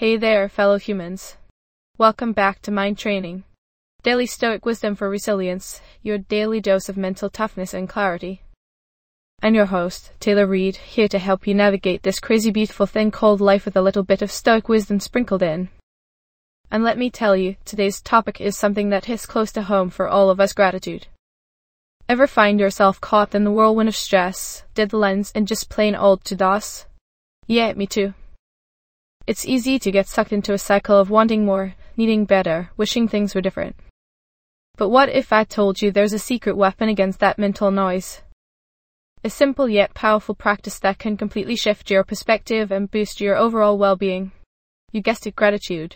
Hey there, fellow humans. Welcome back to Mind Training. Daily Stoic Wisdom for Resilience, your daily dose of mental toughness and clarity. I'm your host, Taylor Reed, here to help you navigate this crazy beautiful thing called life with a little bit of Stoic wisdom sprinkled in. And let me tell you, today's topic is something that hits close to home for all of us: gratitude. Ever find yourself caught in the whirlwind of stress, deadlines, and just plain old to-dos? Yeah, me too. It's easy to get sucked into a cycle of wanting more, needing better, wishing things were different. But what if I told you there's a secret weapon against that mental noise? A simple yet powerful practice that can completely shift your perspective and boost your overall well-being. You guessed it, gratitude.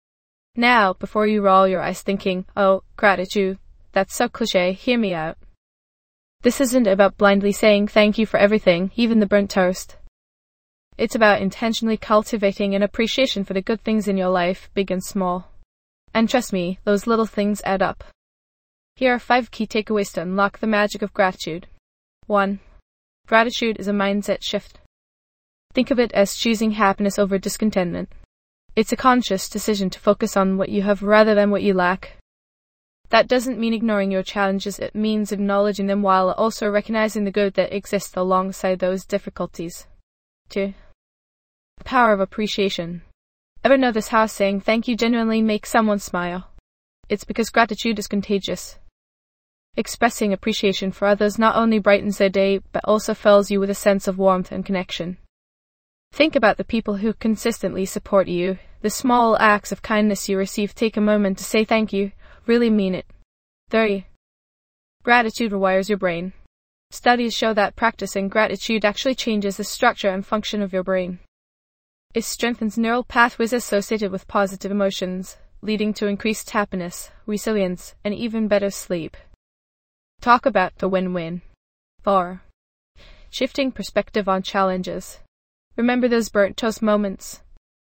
Now, before you roll your eyes thinking, oh, gratitude, that's so cliche, hear me out. This isn't about blindly saying thank you for everything, even the burnt toast. It's about intentionally cultivating an appreciation for the good things in your life, big and small. And trust me, those little things add up. Here are 5 key takeaways to unlock the magic of gratitude. 1. Gratitude is a mindset shift. Think of it as choosing happiness over discontentment. It's a conscious decision to focus on what you have rather than what you lack. That doesn't mean ignoring your challenges, it means acknowledging them while also recognizing the good that exists alongside those difficulties. 2. The power of appreciation. Ever notice how saying thank you genuinely makes someone smile? It's because gratitude is contagious. Expressing appreciation for others not only brightens their day, but also fills you with a sense of warmth and connection. Think about the people who consistently support you. The small acts of kindness you receive. Take a moment to say thank you. Really mean it. 3. Gratitude rewires your brain. Studies show that practicing gratitude actually changes the structure and function of your brain. It strengthens neural pathways associated with positive emotions, leading to increased happiness, resilience, and even better sleep. Talk about the win-win. 4. Shifting perspective on challenges. Remember those burnt toast moments?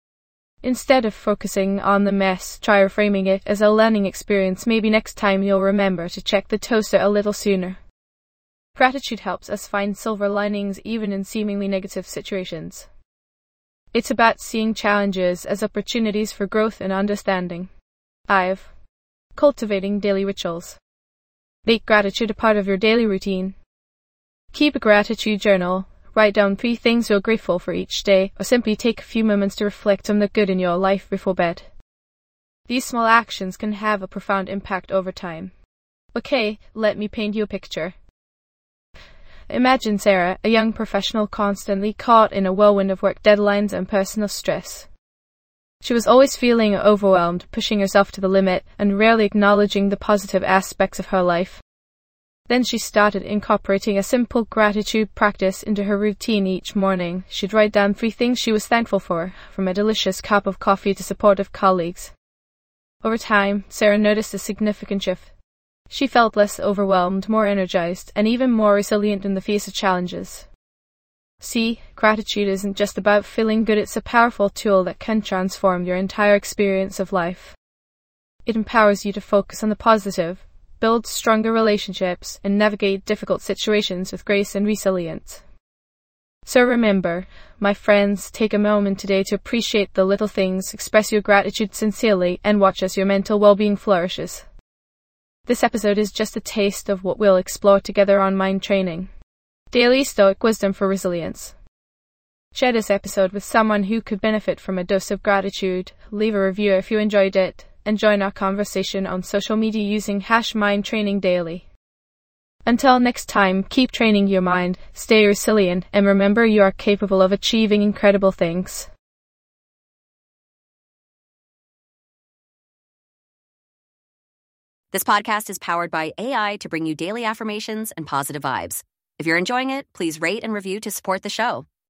Instead of focusing on the mess, try reframing it as a learning experience. Maybe next time you'll remember to check the toaster a little sooner. Gratitude helps us find silver linings even in seemingly negative situations. It's about seeing challenges as opportunities for growth and understanding. 5. Cultivating daily rituals. Make gratitude a part of your daily routine. Keep a gratitude journal. Write down 3 things you're grateful for each day, or simply take a few moments to reflect on the good in your life before bed. These small actions can have a profound impact over time. Okay, let me paint you a picture. Imagine Sarah, a young professional constantly caught in a whirlwind of work deadlines and personal stress. She was always feeling overwhelmed, pushing herself to the limit, and rarely acknowledging the positive aspects of her life. Then she started incorporating a simple gratitude practice into her routine each morning. She'd write down 3 things she was thankful for, from a delicious cup of coffee to supportive colleagues. Over time, Sarah noticed a significant shift. She felt less overwhelmed, more energized, and even more resilient in the face of challenges. See, gratitude isn't just about feeling good, it's a powerful tool that can transform your entire experience of life. It empowers you to focus on the positive, build stronger relationships, and navigate difficult situations with grace and resilience. So remember, my friends, take a moment today to appreciate the little things, express your gratitude sincerely, and watch as your mental well-being flourishes. This episode is just a taste of what we'll explore together on Mind Training. Daily Stoic Wisdom for Resilience. Share this episode with someone who could benefit from a dose of gratitude. Leave a review if you enjoyed it, and join our conversation on social media using #MindTrainingDaily. Until next time, keep training your mind, stay resilient, and remember you are capable of achieving incredible things. This podcast is powered by AI to bring you daily affirmations and positive vibes. If you're enjoying it, please rate and review to support the show.